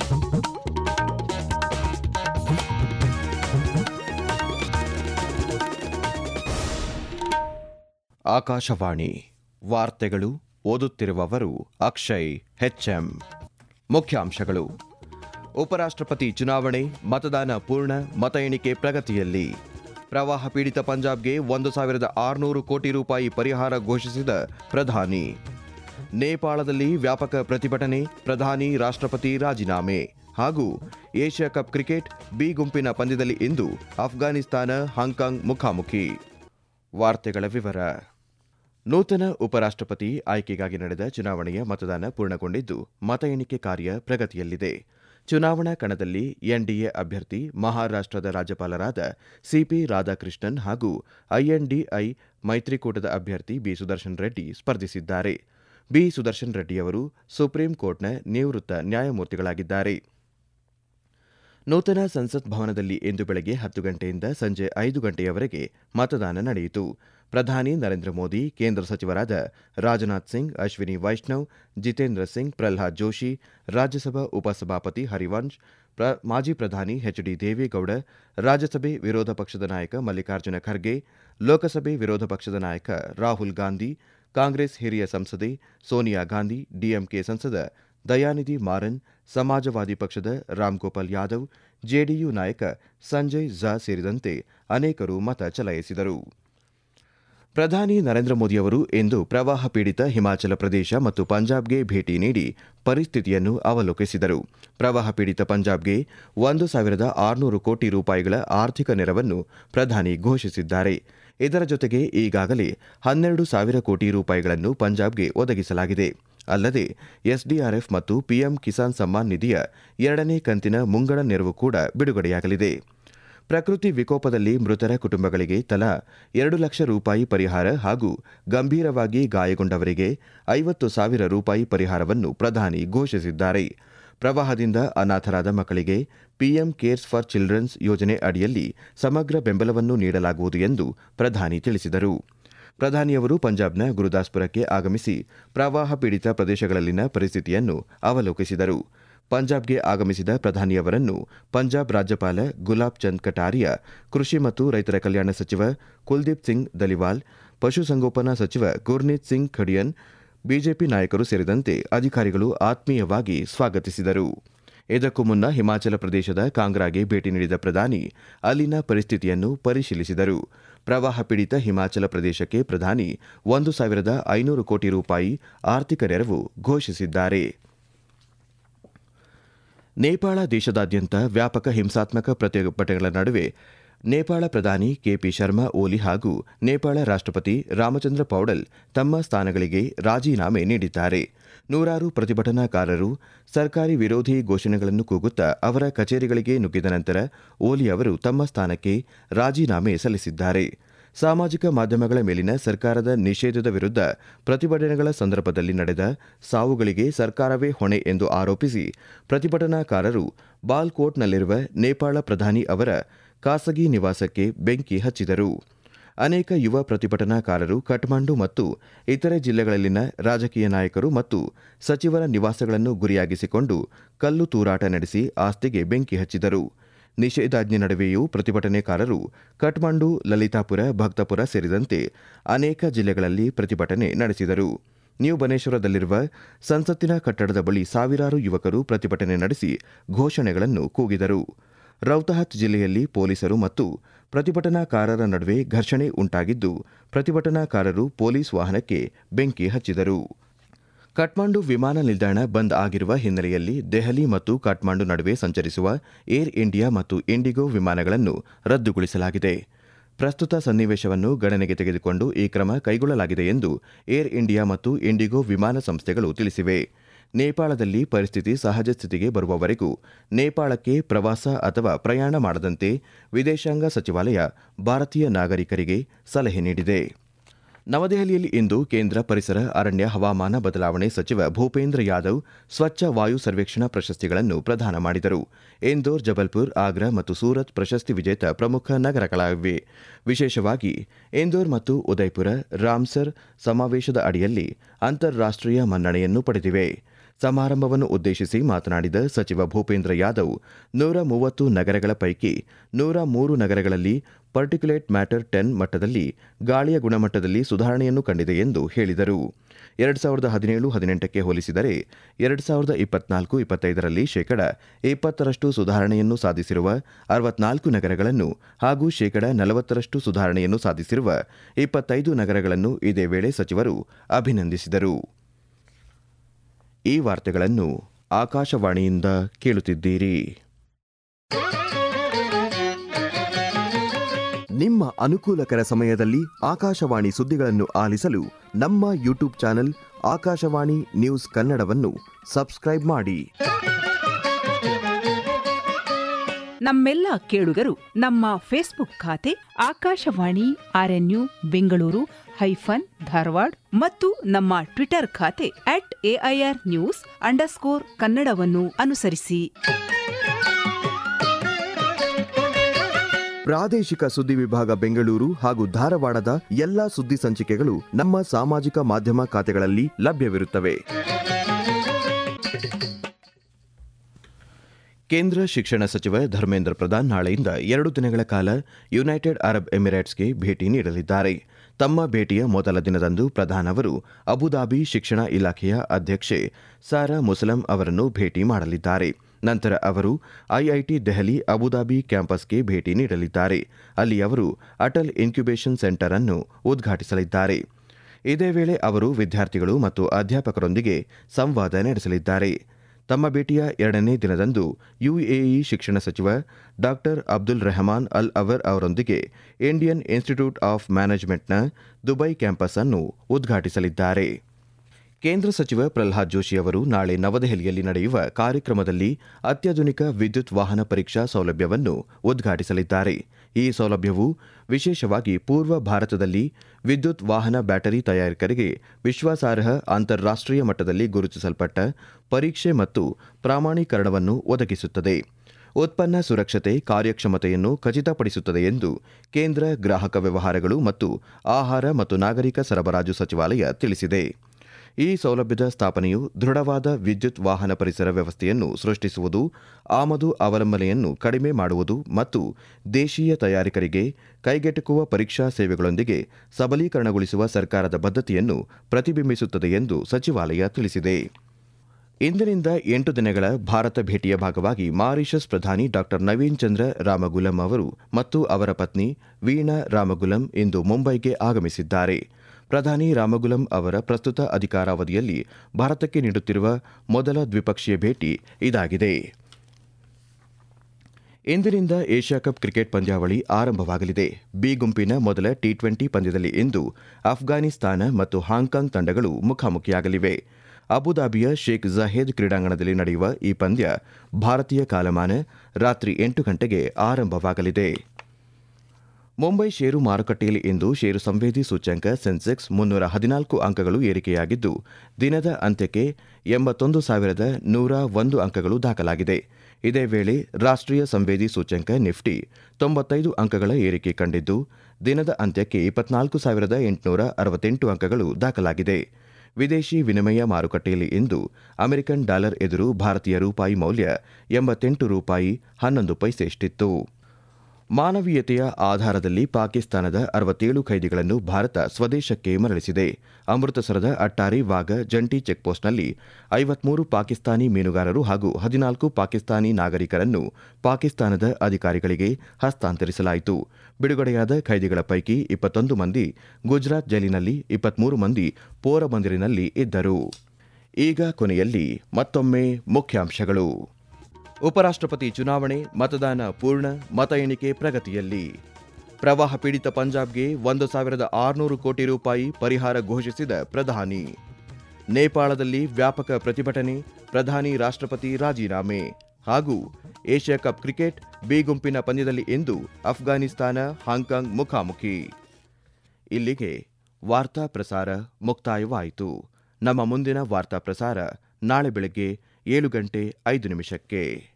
ಆಕಾಶವಾಣಿ ವಾರ್ತೆಗಳು ಓದುತ್ತಿರುವವರು ಅಕ್ಷಯ್ ಹೆಚ್ಎಂ. ಮುಖ್ಯಾಂಶಗಳು: ಉಪರಾಷ್ಟ್ರಪತಿ ಚುನಾವಣೆ ಮತದಾನ ಪೂರ್ಣ, ಮತ ಎಣಿಕೆ ಪ್ರಗತಿಯಲ್ಲಿ. ಪ್ರವಾಹ ಪೀಡಿತ ಪಂಜಾಬ್ಗೆ 1,600 ಕೋಟಿ ರೂಪಾಯಿ ಪರಿಹಾರ ಘೋಷಿಸಿದ ಪ್ರಧಾನಿ. ನೇಪಾಳದಲ್ಲಿ ವ್ಯಾಪಕ ಪ್ರತಿಭಟನೆ, ಪ್ರಧಾನಿ ರಾಷ್ಟ್ರಪತಿ ರಾಜೀನಾಮೆ. ಹಾಗೂ ಏಷ್ಯಾ ಕಪ್ ಕ್ರಿಕೆಟ್ ಬಿ ಗುಂಪಿನ ಪಂದ್ಯದಲ್ಲಿ ಇಂದು ಅಫ್ಘಾನಿಸ್ತಾನ ಹಾಂಕಾಂಗ್ ಮುಖಾಮುಖಿ. ವಾರ್ತೆಗಳ ವಿವರ. ನೂತನ ಉಪರಾಷ್ಟ್ರಪತಿ ಆಯ್ಕೆಗಾಗಿ ನಡೆದ ಚುನಾವಣೆಯ ಮತದಾನ ಪೂರ್ಣಗೊಂಡಿದ್ದು, ಮತ ಎಣಿಕೆ ಕಾರ್ಯ ಪ್ರಗತಿಯಲ್ಲಿದೆ. ಚುನಾವಣಾ ಕಣದಲ್ಲಿ ಎನ್ಡಿಎ ಅಭ್ಯರ್ಥಿ ಮಹಾರಾಷ್ಟ್ರದ ರಾಜ್ಯಪಾಲರಾದ ಸಿಪಿ ರಾಧಾಕೃಷ್ಣನ್ ಹಾಗೂ ಐಎನ್ಡಿಐ ಮೈತ್ರಿಕೂಟದ ಅಭ್ಯರ್ಥಿ ಬಿ ಸುದರ್ಶನ್ ರೆಡ್ಡಿ ಸ್ಪರ್ಧಿಸಿದ್ದಾರೆ. ಬಿ ಸುದರ್ಶನ್ ರೆಡ್ಡಿಯವರು ಸುಪ್ರೀಂ ಕೋರ್ಟ್ನ ನಿವೃತ್ತ ನ್ಯಾಯಮೂರ್ತಿಗಳಾಗಿದ್ದಾರೆ. ನೂತನ ಸಂಸತ್ ಭವನದಲ್ಲಿ ಇಂದು ಬೆಳಗ್ಗೆ 10 ಗಂಟೆಯಿಂದ ಸಂಜೆ 5 ಗಂಟೆಯವರೆಗೆ ಮತದಾನ ನಡೆಯಿತು. ಪ್ರಧಾನಿ ನರೇಂದ್ರ ಮೋದಿ, ಕೇಂದ್ರ ಸಚಿವರಾದ ರಾಜನಾಥ್ ಸಿಂಗ್, ಅಶ್ವಿನಿ ವೈಷ್ಣವ್, ಜಿತೇಂದ್ರ ಸಿಂಗ್, ಪ್ರಲ್ಹಾದ್ ಜೋಶಿ, ರಾಜ್ಯಸಭಾ ಉಪಸಭಾಪತಿ ಹರಿವಂಶ್, ಮಾಜಿ ಪ್ರಧಾನಿ ಎಚ್ಡಿ ದೇವೇಗೌಡ, ರಾಜ್ಯಸಭೆ ವಿರೋಧ ಪಕ್ಷದ ನಾಯಕ ಮಲ್ಲಿಕಾರ್ಜುನ ಖರ್ಗೆ, ಲೋಕಸಭೆ ವಿರೋಧ ಪಕ್ಷದ ನಾಯಕ ರಾಹುಲ್ ಗಾಂಧಿ, ಕಾಂಗ್ರೆಸ್ ಹಿರಿಯ ಸಂಸದೆ ಸೋನಿಯಾ ಗಾಂಧಿ, ಡಿಎಂಕೆ ಸಂಸದ ದಯಾನಿಧಿ ಮಾರನ್, ಸಮಾಜವಾದಿ ಪಕ್ಷದ ರಾಮ್ಗೋಪಾಲ್ ಯಾದವ್, ಜೆಡಿಯು ನಾಯಕ ಸಂಜಯ್ ಝಾ ಸೇರಿದಂತೆ ಅನೇಕರು ಮತ ಚಲಾಯಿಸಿದರು. ಪ್ರಧಾನಿ ನರೇಂದ್ರ ಮೋದಿಯವರು ಇಂದು ಪ್ರವಾಹ ಪೀಡಿತ ಹಿಮಾಚಲ ಪ್ರದೇಶ ಮತ್ತು ಪಂಜಾಬ್ಗೆ ಭೇಟಿ ನೀಡಿ ಪರಿಸ್ಥಿತಿಯನ್ನು ಅವಲೋಕಿಸಿದರು. ಪ್ರವಾಹ ಪೀಡಿತ ಪಂಜಾಬ್ಗೆ 1,600 ಕೋಟಿ ರೂಪಾಯಿಗಳ ಆರ್ಥಿಕ ನೆರವನ್ನು ಪ್ರಧಾನಿ ಘೋಷಿಸಿದ್ದಾರೆ. ಇದರ ಜೊತೆಗೆ ಈಗಾಗಲೇ 12,000 ಕೋಟಿ ರೂಪಾಯಿಗಳನ್ನು ಪಂಜಾಬ್ಗೆ ಒದಗಿಸಲಾಗಿದೆ. ಅಲ್ಲದೆ ಎಸ್ಡಿಆರ್ಎಫ್ ಮತ್ತು ಪಿಎಂ ಕಿಸಾನ್ ಸಮ್ಮಾನ್ ನಿಧಿಯ 2ನೇ ಕಂತಿನ ಮುಂಗಡ ನೆರವು ಕೂಡ ಬಿಡುಗಡೆಯಾಗಲಿದೆ. ಪ್ರಕೃತಿ ವಿಕೋಪದಲ್ಲಿ ಮೃತರ ಕುಟುಂಬಗಳಿಗೆ ತಲಾ 2 ಲಕ್ಷ ರೂಪಾಯಿ ಪರಿಹಾರ ಹಾಗೂ ಗಂಭೀರವಾಗಿ ಗಾಯಗೊಂಡವರಿಗೆ 50,000 ರೂಪಾಯಿ ಪರಿಹಾರವನ್ನು ಪ್ರಧಾನಿ ಘೋಷಿಸಿದ್ದಾರೆ. ಪ್ರವಾಹದಿಂದ ಅನಾಥರಾದ ಮಕ್ಕಳಿಗೆ ಪಿಎಂ ಕೇರ್ಸ್ ಫಾರ್ ಚಿಲ್ಡ್ರನ್ಸ್ ಯೋಜನೆ ಅಡಿಯಲ್ಲಿ ಸಮಗ್ರ ಬೆಂಬಲವನ್ನು ನೀಡಲಾಗುವುದು ಎಂದು ಪ್ರಧಾನಿ ತಿಳಿಸಿದರು. ಪ್ರಧಾನಿಯವರು ಪಂಜಾಬ್ನ ಗುರುದಾಸ್ಪುರಕ್ಕೆ ಆಗಮಿಸಿ ಪ್ರವಾಹ ಪೀಡಿತ ಪ್ರದೇಶಗಳಲ್ಲಿನ ಪರಿಸ್ಥಿತಿಯನ್ನು ಅವಲೋಕಿಸಿದರು. ಪಂಜಾಬ್ಗೆ ಆಗಮಿಸಿದ ಪ್ರಧಾನಿಯವರನ್ನು ಪಂಜಾಬ್ ರಾಜ್ಯಪಾಲ ಗುಲಾಬ್ ಚಂದ್ ಕಟಾರಿಯಾ, ಕೃಷಿ ಮತ್ತು ರೈತರ ಕಲ್ಯಾಣ ಸಚಿವ ಕುಲ್ದೀಪ್ ಸಿಂಗ್ ದಲಿವಾಲ್, ಪಶುಸಂಗೋಪನಾ ಸಚಿವ ಗುರ್ನೀತ್ ಸಿಂಗ್ ಖಡಿಯನ್, ಬಿಜೆಪಿ ನಾಯಕರು ಸೇರಿದಂತೆ ಅಧಿಕಾರಿಗಳು ಆತ್ಮೀಯವಾಗಿ ಸ್ವಾಗತಿಸಿದರು. ಇದಕ್ಕೂ ಮುನ್ನ ಹಿಮಾಚಲ ಪ್ರದೇಶದ ಕಾಂಗ್ರಾಗೆ ಭೇಟಿ ನೀಡಿದ ಪ್ರಧಾನಿ ಅಲ್ಲಿನ ಪರಿಸ್ಥಿತಿಯನ್ನು ಪರಿಶೀಲಿಸಿದರು. ಪ್ರವಾಹ ಪೀಡಿತ ಹಿಮಾಚಲ ಪ್ರದೇಶಕ್ಕೆ ಪ್ರಧಾನಿ 1,500 ಕೋಟಿ ರೂಪಾಯಿ ಆರ್ಥಿಕ ನೆರವು ಘೋಷಿಸಿದ್ದಾರೆ. ನೇಪಾಳ ದೇಶದಾದ್ಯಂತ ವ್ಯಾಪಕ ಹಿಂಸಾತ್ಮಕ ಪ್ರತಿಭಟನೆಗಳ ನಡುವೆ ನೇಪಾಳ ಪ್ರಧಾನಿ ಕೆಪಿ ಶರ್ಮಾ ಓಲಿ ಹಾಗೂ ನೇಪಾಳ ರಾಷ್ಟ್ರಪತಿ ರಾಮಚಂದ್ರ ಪೌಡಲ್ ತಮ್ಮ ಸ್ಥಾನಗಳಿಗೆ ರಾಜೀನಾಮೆ ನೀಡಿದ್ದಾರೆ. ನೂರಾರು ಪ್ರತಿಭಟನಾಕಾರರು ಸರ್ಕಾರಿ ವಿರೋಧಿ ಘೋಷಣೆಗಳನ್ನು ಕೂಗುತ್ತಾ ಅವರ ಕಚೇರಿಗಳಿಗೆ ನುಗ್ಗಿದ ನಂತರ ಓಲಿ ಅವರು ತಮ್ಮ ಸ್ಥಾನಕ್ಕೆ ರಾಜೀನಾಮೆ ಸಲ್ಲಿಸಿದ್ದಾರೆ. ಸಾಮಾಜಿಕ ಮಾಧ್ಯಮಗಳ ಮೇಲಿನ ಸರ್ಕಾರದ ನಿಷೇಧದ ವಿರುದ್ಧ ಪ್ರತಿಭಟನೆಗಳ ಸಂದರ್ಭದಲ್ಲಿ ನಡೆದ ಸಾವುಗಳಿಗೆ ಸರ್ಕಾರವೇ ಹೊಣೆ ಎಂದು ಆರೋಪಿಸಿ ಪ್ರತಿಭಟನಾಕಾರರು ಬಾಲ್ಕೋಟ್ನಲ್ಲಿರುವ ನೇಪಾಳ ಪ್ರಧಾನಿ ಅವರ ಖಾಸಗಿ ನಿವಾಸಕ್ಕೆ ಬೆಂಕಿ ಹಚ್ಚಿದರು. ಅನೇಕ ಯುವ ಪ್ರತಿಭಟನಾಕಾರರು ಕಠ್ಮಂಡು ಮತ್ತು ಇತರೆ ಜಿಲ್ಲೆಗಳಲ್ಲಿನ ರಾಜಕೀಯ ನಾಯಕರು ಮತ್ತು ಸಚಿವರ ನಿವಾಸಗಳನ್ನು ಗುರಿಯಾಗಿಸಿಕೊಂಡು ಕಲ್ಲು ತೂರಾಟ ನಡೆಸಿ ಆಸ್ತಿಗೆ ಬೆಂಕಿ ಹಚ್ಚಿದರು. ನಿಷೇಧಾಜ್ಞೆ ನಡುವೆಯೂ ಪ್ರತಿಭಟನೆಕಾರರು ಕಠ್ಮಂಡು, ಲಲಿತಾಪುರ, ಭಕ್ತಪುರ ಸೇರಿದಂತೆ ಅನೇಕ ಜಿಲ್ಲೆಗಳಲ್ಲಿ ಪ್ರತಿಭಟನೆ ನಡೆಸಿದರು. ನ್ಯೂ ಬನೇಶ್ವರದಲ್ಲಿರುವ ಸಂಸತ್ತಿನ ಕಟ್ಟಡದ ಬಳಿ ಸಾವಿರಾರು ಯುವಕರು ಪ್ರತಿಭಟನೆ ನಡೆಸಿ ಘೋಷಣೆಗಳನ್ನು ಕೂಗಿದರು. ರೌತಹತ್ ಜಿಲ್ಲೆಯಲ್ಲಿ ಪೊಲೀಸರು ಮತ್ತು ಪ್ರತಿಭಟನಾಕಾರರ ನಡುವೆ ಘರ್ಷಣೆ ಉಂಟಾಗಿದ್ದು, ಪ್ರತಿಭಟನಾಕಾರರು ಪೊಲೀಸ್ ವಾಹನಕ್ಕೆ ಬೆಂಕಿ ಹಚ್ಚಿದರು. ಕಠ್ಮಂಡು ವಿಮಾನ ನಿಲ್ದಾಣ ಬಂದ್ ಆಗಿರುವ ಹಿನ್ನೆಲೆಯಲ್ಲಿ ದೆಹಲಿ ಮತ್ತು ಕಠ್ಮಂಡು ನಡುವೆ ಸಂಚರಿಸುವ ಏರ್ ಇಂಡಿಯಾ ಮತ್ತು ಇಂಡಿಗೋ ವಿಮಾನಗಳನ್ನು ರದ್ದುಗೊಳಿಸಲಾಗಿದೆ. ಪ್ರಸ್ತುತ ಸನ್ನಿವೇಶವನ್ನು ಗಣನೆಗೆ ತೆಗೆದುಕೊಂಡು ಈ ಕ್ರಮ ಕೈಗೊಳ್ಳಲಾಗಿದೆ ಎಂದು ಏರ್ ಇಂಡಿಯಾ ಮತ್ತು ಇಂಡಿಗೋ ವಿಮಾನ ಸಂಸ್ಥೆಗಳು ತಿಳಿಸಿವೆ. ನೇಪಾಳದಲ್ಲಿ ಪರಿಸ್ಥಿತಿ ಸಹಜ ಸ್ಥಿತಿಗೆ ಬರುವವರೆಗೂ ನೇಪಾಳಕ್ಕೆ ಪ್ರವಾಸ ಅಥವಾ ಪ್ರಯಾಣ ಮಾಡದಂತೆ ವಿದೇಶಾಂಗ ಸಚಿವಾಲಯ ಭಾರತೀಯ ನಾಗರಿಕರಿಗೆ ಸಲಹೆ ನೀಡಿದೆ. ನವದೆಹಲಿಯಲ್ಲಿ ಇಂದು ಕೇಂದ್ರ ಪರಿಸರ, ಅರಣ್ಯ, ಹವಾಮಾನ ಬದಲಾವಣೆ ಸಚಿವ ಭೂಪೇಂದ್ರ ಯಾದವ್ ಸ್ವಚ್ಛ ವಾಯು ಸರ್ವೇಕ್ಷಣಾ ಪ್ರಶಸ್ತಿಗಳನ್ನು ಪ್ರದಾನ ಮಾಡಿದರು. ಇಂದೋರ್, ಜಬಲ್ಪುರ್, ಆಗ್ರಾ ಮತ್ತು ಸೂರತ್ ಪ್ರಶಸ್ತಿ ವಿಜೇತ ಪ್ರಮುಖ ನಗರಗಳಾಗಿವೆ. ವಿಶೇಷವಾಗಿ ಇಂದೋರ್ ಮತ್ತು ಉದಯ್ಪುರ ರಾಮ್ಸರ್ ಸಮಾವೇಶದ ಅಡಿಯಲ್ಲಿ ಅಂತಾರಾಷ್ಟ್ರೀಯ ಮನ್ನಣೆಯನ್ನು ಪಡೆದಿವೆ. ಸಮಾರಂಭವನ್ನು ಉದ್ದೇಶಿಸಿ ಮಾತನಾಡಿದ ಸಚಿವ ಭೂಪೇಂದ್ರ ಯಾದವ್ 130 ನಗರಗಳ ಪೈಕಿ 103 ನಗರಗಳಲ್ಲಿ ಪಾರ್ಟಿಕ್ಯುಲೇಟ್ ಮ್ಯಾಟರ್ 10 ಮಟ್ಟದಲ್ಲಿ ಗಾಳಿಯ ಗುಣಮಟ್ಟದಲ್ಲಿ ಸುಧಾರಣೆಯನ್ನು ಕಂಡಿದೆ ಎಂದು ಹೇಳಿದರು. 2017-18ಕ್ಕೆ ಹೋಲಿಸಿದರೆ 2024-25ರಲ್ಲಿ ಶೇಕಡ 20ರಷ್ಟು ಸುಧಾರಣೆಯನ್ನು ಸಾಧಿಸಿರುವ 64 ನಗರಗಳನ್ನು ಹಾಗೂ ಶೇಕಡ 40ರಷ್ಟು ಸುಧಾರಣೆಯನ್ನು ಸಾಧಿಸಿರುವ 25 ನಗರಗಳನ್ನು ಇದೇ ವೇಳೆ ಸಚಿವರು ಅಭಿನಂದಿಸಿದರು. ಈ ವಾರ್ತೆಗಳನ್ನು ಆಕಾಶವಾಣಿಯಿಂದ ಕೇಳುತ್ತಿದ್ದೀರಿ. ನಿಮ್ಮ ಅನುಕೂಲಕರ ಸಮಯದಲ್ಲಿ ಆಕಾಶವಾಣಿ ಸುದ್ದಿಗಳನ್ನು ಆಲಿಸಲು ನಮ್ಮ ಯೂಟ್ಯೂಬ್ ಚಾನೆಲ್ ಆಕಾಶವಾಣಿ ನ್ಯೂಸ್ ಕನ್ನಡವನ್ನು ಸಬ್ಸ್ಕ್ರೈಬ್ ಮಾಡಿ. ನಮ್ಮೆಲ್ಲ ಕೇಳುಗರು ನಮ್ಮ ಫೇಸ್ಬುಕ್ ಖಾತೆ ಆಕಾಶವಾಣಿ ಆರ್ಎನ್ಯು ಬೆಂಗಳೂರು ಧಾರವಾಡ ಮತ್ತು ನಮ್ಮ ಟ್ವಿಟರ್ ಖಾತೆ @AIRnews_ಕನ್ನಡವನ್ನು ಅನುಸರಿಸಿ. ಪ್ರಾದೇಶಿಕ ಸುದ್ದಿ ವಿಭಾಗ ಬೆಂಗಳೂರು ಹಾಗೂ ಧಾರವಾಡದ ಎಲ್ಲಾ ಸುದ್ದಿ ಸಂಚಿಕೆಗಳು ನಮ್ಮ ಸಾಮಾಜಿಕ ಮಾಧ್ಯಮ ಖಾತೆಗಳಲ್ಲಿ ಲಭ್ಯವಿರುತ್ತವೆ. ಕೇಂದ್ರ ಶಿಕ್ಷಣ ಸಚಿವ ಧರ್ಮೇಂದ್ರ ಪ್ರಧಾನ್ ನಾಳೆಯಿಂದ 2 ದಿನಗಳ ಕಾಲ ಯುನೈಟೆಡ್ ಅರಬ್ ಎಮಿರೇಟ್ಸ್ಗೆ ಭೇಟಿ ನೀಡಲಿದ್ದಾರೆ. ತಮ್ಮ ಭೇಟಿಯ ಮೊದಲ ದಿನದಂದು ಪ್ರಧಾನ್ ಅವರು ಅಬುದಾಬಿ ಶಿಕ್ಷಣ ಇಲಾಖೆಯ ಅಧ್ಯಕ್ಷೆ ಸಾರಾ ಮುಸಲಂ ಅವರನ್ನು ಭೇಟಿ ಮಾಡಲಿದ್ದಾರೆ. ನಂತರ ಅವರು ಐಐಟಿ ದೆಹಲಿ ಅಬುದಾಬಿ ಕ್ಯಾಂಪಸ್ಗೆ ಭೇಟಿ ನೀಡಲಿದ್ದಾರೆ. ಅಲ್ಲಿ ಅವರು ಅಟಲ್ ಇನ್ಕ್ಯುಬೇಷನ್ ಸೆಂಟರ್ ಅನ್ನು ಉದ್ಘಾಟಿಸಲಿದ್ದಾರೆ. ಇದೇ ವೇಳೆ ಅವರು ವಿದ್ಯಾರ್ಥಿಗಳು ಮತ್ತು ಅಧ್ಯಾಪಕರೊಂದಿಗೆ ಸಂವಾದ ನಡೆಸಲಿದ್ದಾರೆ. ತಮ್ಮ ಭೇಟಿಯ 2ನೇ ದಿನದಂದು ಯುಎಇ ಶಿಕ್ಷಣ ಸಚಿವ ಡಾ ಅಬ್ದುಲ್ ರೆಹಮಾನ್ ಅಲ್ ಅವರ್ ಅವರೊಂದಿಗೆ ಇಂಡಿಯನ್ ಇನ್ಸ್ಟಿಟ್ಯೂಟ್ ಆಫ್ ಮ್ಯಾನೇಜ್ಮೆಂಟ್ನ ದುಬೈ ಕ್ಯಾಂಪಸ್ ಅನ್ನು ಉದ್ಘಾಟಿಸಲಿದ್ದಾರೆ. ಕೇಂದ್ರ ಸಚಿವ ಪ್ರಹ್ಲಾದ್ ಜೋಶಿ ಅವರು ನಾಳೆ ನವದೆಹಲಿಯಲ್ಲಿ ನಡೆಯುವ ಕಾರ್ಯಕ್ರಮದಲ್ಲಿ ಅತ್ಯಾಧುನಿಕ ವಿದ್ಯುತ್ ವಾಹನ ಪರೀಕ್ಷಾ ಸೌಲಭ್ಯವನ್ನು ಉದ್ಘಾಟಿಸಲಿದ್ದಾರೆ. ಈ ಸೌಲಭ್ಯವು ವಿಶೇಷವಾಗಿ ಪೂರ್ವ ಭಾರತದಲ್ಲಿ ವಿದ್ಯುತ್ ವಾಹನ ಬ್ಯಾಟರಿ ತಯಾರಕರಿಗೆ ವಿಶ್ವಾಸಾರ್ಹ ಅಂತಾರಾಷ್ಟ್ರೀಯ ಮಟ್ಟದಲ್ಲಿ ಗುರುತಿಸಲ್ಪಟ್ಟ ಪರೀಕ್ಷೆ ಮತ್ತು ಪ್ರಮಾಣೀಕರಣವನ್ನು ಒದಗಿಸುತ್ತದೆ. ಉತ್ಪನ್ನ ಸುರಕ್ಷತೆ ಕಾರ್ಯಕ್ಷಮತೆಯನ್ನು ಖಚಿತಪಡಿಸುತ್ತದೆ ಎಂದು ಕೇಂದ್ರ ಗ್ರಾಹಕ ವ್ಯವಹಾರಗಳು ಮತ್ತು ಆಹಾರ ಮತ್ತು ನಾಗರಿಕ ಸರಬರಾಜು ಸಚಿವಾಲಯ ತಿಳಿಸಿದೆ. ಈ ಸೌಲಭ್ಯದ ಸ್ಥಾಪನೆಯು ದೃಢವಾದ ವಿದ್ಯುತ್ ವಾಹನ ಪರಿಸರ ವ್ಯವಸ್ಥೆಯನ್ನು ಸೃಷ್ಟಿಸುವುದು, ಆಮದು ಅವಲಂಬನೆಯನ್ನು ಕಡಿಮೆ ಮಾಡುವುದು ಮತ್ತು ದೇಶೀಯ ತಯಾರಕರಿಗೆ ಕೈಗೆಟುಕುವ ಪರೀಕ್ಷಾ ಸೇವೆಗಳೊಂದಿಗೆ ಸಬಲೀಕರಣಗೊಳಿಸುವ ಸರ್ಕಾರದ ಬದ್ಧತೆಯನ್ನು ಪ್ರತಿಬಿಂಬಿಸುತ್ತದೆ ಎಂದು ಸಚಿವಾಲಯ ತಿಳಿಸಿದೆ. ಇಂದಿನಿಂದ 8 ದಿನಗಳ ಭಾರತ ಭೇಟಿಯ ಭಾಗವಾಗಿ ಮಾರಿಷಸ್ ಪ್ರಧಾನಿ ಡಾ ನವೀನ್ ಚಂದ್ರ ರಾಮಗುಲಂ ಅವರು ಮತ್ತು ಅವರ ಪತ್ನಿ ವೀಣಾ ರಾಮಗುಲಂ ಇಂದು ಮುಂಬೈಗೆ ಆಗಮಿಸಿದ್ದಾರೆ. ಪ್ರಧಾನಿ ರಾಮಗುಲಂ ಅವರ ಪ್ರಸ್ತುತ ಅಧಿಕಾರಾವಧಿಯಲ್ಲಿ ಭಾರತಕ್ಕೆ ನೀಡುತ್ತಿರುವ ಮೊದಲ ದ್ವಿಪಕ್ಷೀಯ ಭೇಟಿ ಇದಾಗಿದೆ. ಇಂದಿನಿಂದ ಏಷ್ಯಾ ಕಪ್ ಕ್ರಿಕೆಟ್ ಪಂದ್ಯಾವಳಿ ಆರಂಭವಾಗಲಿದೆ. ಬಿ ಗುಂಪಿನ ಮೊದಲ ಟಿ20 ಪಂದ್ಯದಲ್ಲಿ ಇಂದು ಅಫ್ಘಾನಿಸ್ತಾನ ಮತ್ತು ಹಾಂಕಾಂಗ್ ತಂಡಗಳು ಮುಖಾಮುಖಿಯಾಗಲಿವೆ. ಅಬುದಾಬಿಯ ಶೇಖ್ ಜಹೇದ್ ಕ್ರೀಡಾಂಗಣದಲ್ಲಿ ನಡೆಯುವ ಈ ಪಂದ್ಯ ಭಾರತೀಯ ಕಾಲಮಾನ ರಾತ್ರಿ 8 ಗಂಟೆಗೆ ಆರಂಭವಾಗಲಿದೆ. ಮುಂಬೈ ಷೇರು ಮಾರುಕಟ್ಟೆಯಲ್ಲಿ ಇಂದು ಷೇರು ಸಂವೇದಿ ಸೂಚ್ಯಂಕ ಸೆನ್ಸೆಕ್ಸ್ 314 ಅಂಕಗಳು ಏರಿಕೆಯಾಗಿದ್ದು ದಿನದ ಅಂತ್ಯಕ್ಕೆ 81,101 ಅಂಕಗಳು ದಾಖಲಾಗಿದೆ. ಇದೇ ವೇಳೆ ರಾಷ್ಟ್ರೀಯ ಸಂವೇದಿ ಸೂಚ್ಯಂಕ ನಿಫ್ಟಿ 95 ಅಂಕಗಳ ಏರಿಕೆ ಕಂಡಿದ್ದು ದಿನದ ಅಂತ್ಯಕ್ಕೆ 24,868 ಅಂಕಗಳು ದಾಖಲಾಗಿದೆ. ವಿದೇಶಿ ವಿನಿಮಯ ಮಾರುಕಟ್ಟೆಯಲ್ಲಿ ಇಂದು ಅಮೆರಿಕನ್ ಡಾಲರ್ ಎದುರು ಭಾರತೀಯ ರೂಪಾಯಿ ಮೌಲ್ಯ 88 ರೂಪಾಯಿ 11 ಪೈಸೆಯಷ್ಟಿತ್ತು. ಮಾನವೀಯತೆಯ ಆಧಾರದಲ್ಲಿ ಪಾಕಿಸ್ತಾನದ 67 ಖೈದಿಗಳನ್ನು ಭಾರತ ಸ್ವದೇಶಕ್ಕೆ ಮರಳಿಸಿದೆ. ಅಮೃತಸರದ ಅಟ್ಟಾರಿ ವಾಘ ಜಂಟಿ ಚೆಕ್ಪೋಸ್ಟ್ನಲ್ಲಿ 53 ಪಾಕಿಸ್ತಾನಿ ಮೀನುಗಾರರು ಹಾಗೂ 14 ಪಾಕಿಸ್ತಾನಿ ನಾಗರಿಕರನ್ನು ಪಾಕಿಸ್ತಾನದ ಅಧಿಕಾರಿಗಳಿಗೆ ಹಸ್ತಾಂತರಿಸಲಾಯಿತು. ಬಿಡುಗಡೆಯಾದ ಖೈದಿಗಳ ಪೈಕಿ 21 ಮಂದಿ ಗುಜರಾತ್ ಜೈಲಿನಲ್ಲಿ, 23 ಮಂದಿ ಪೋರಬಂದರಿನಲ್ಲಿ ಇದ್ದರು. ಈಗ ಕೊನೆಯಲ್ಲಿ ಮತ್ತೊಮ್ಮೆ ಮುಖ್ಯಾಂಶಗಳು. ಉಪರಾಷ್ಟ್ರಪತಿ ಚುನಾವಣೆ ಮತದಾನ ಪೂರ್ಣ, ಮತ ಎಣಿಕೆ ಪ್ರಗತಿಯಲ್ಲಿ. ಪ್ರವಾಹ ಪೀಡಿತ ಪಂಜಾಬ್ಗೆ 1,600 ಕೋಟಿ ರೂಪಾಯಿ ಪರಿಹಾರ ಘೋಷಿಸಿದ ಪ್ರಧಾನಿ. ನೇಪಾಳದಲ್ಲಿ ವ್ಯಾಪಕ ಪ್ರತಿಭಟನೆ, ಪ್ರಧಾನಿ ರಾಷ್ಟ್ರಪತಿ ರಾಜೀನಾಮೆ. ಹಾಗೂ ಏಷ್ಯಾ ಕಪ್ ಕ್ರಿಕೆಟ್ ಬಿ ಗುಂಪಿನ ಪಂದ್ಯದಲ್ಲಿ ಇಂದು ಅಫ್ಘಾನಿಸ್ತಾನ ಹಾಂಕಾಂಗ್ ಮುಖಾಮುಖಿ. ಇಲ್ಲಿಗೆ ವಾರ್ತಾ ಪ್ರಸಾರ ಮುಕ್ತಾಯವಾಯಿತು. ನಮ್ಮ ಮುಂದಿನ ವಾರ್ತಾ ಪ್ರಸಾರ ನಾಳೆ ಬೆಳಗ್ಗೆ 7:05 ನಿಮಿಷಕ್ಕೆ.